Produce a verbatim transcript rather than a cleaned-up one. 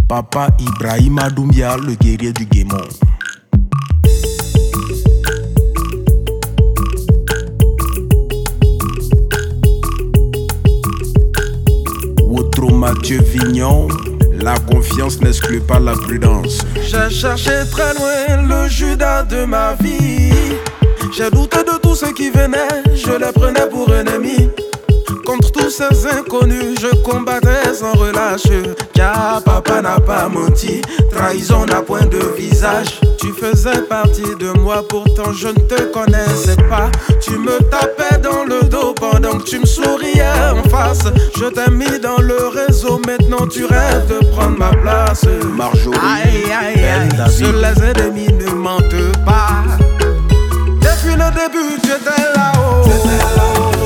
Papa Ibrahima Doumbia, le guerrier du Guémon. Outro Mathieu Vignon, la confiance n'exclut pas la prudence. J'ai cherché très loin le Judas de ma vie. J'ai douté de tout ce qui venait, je les prenais pour ennemis. Contre tous ces inconnus, je combattais sans relâche. Car papa n'a pas menti, trahison n'a point de visage. Tu faisais partie de moi, pourtant je ne te connaissais pas. Tu me tapais dans le dos pendant que tu me souriais en face. Je t'ai mis dans le réseau, maintenant tu rêves de prendre ma place. Marjorie, aïe, aïe, Ben aïe, David. seuls les ennemis ne mentent pas. Depuis le début, tu étais là-haut.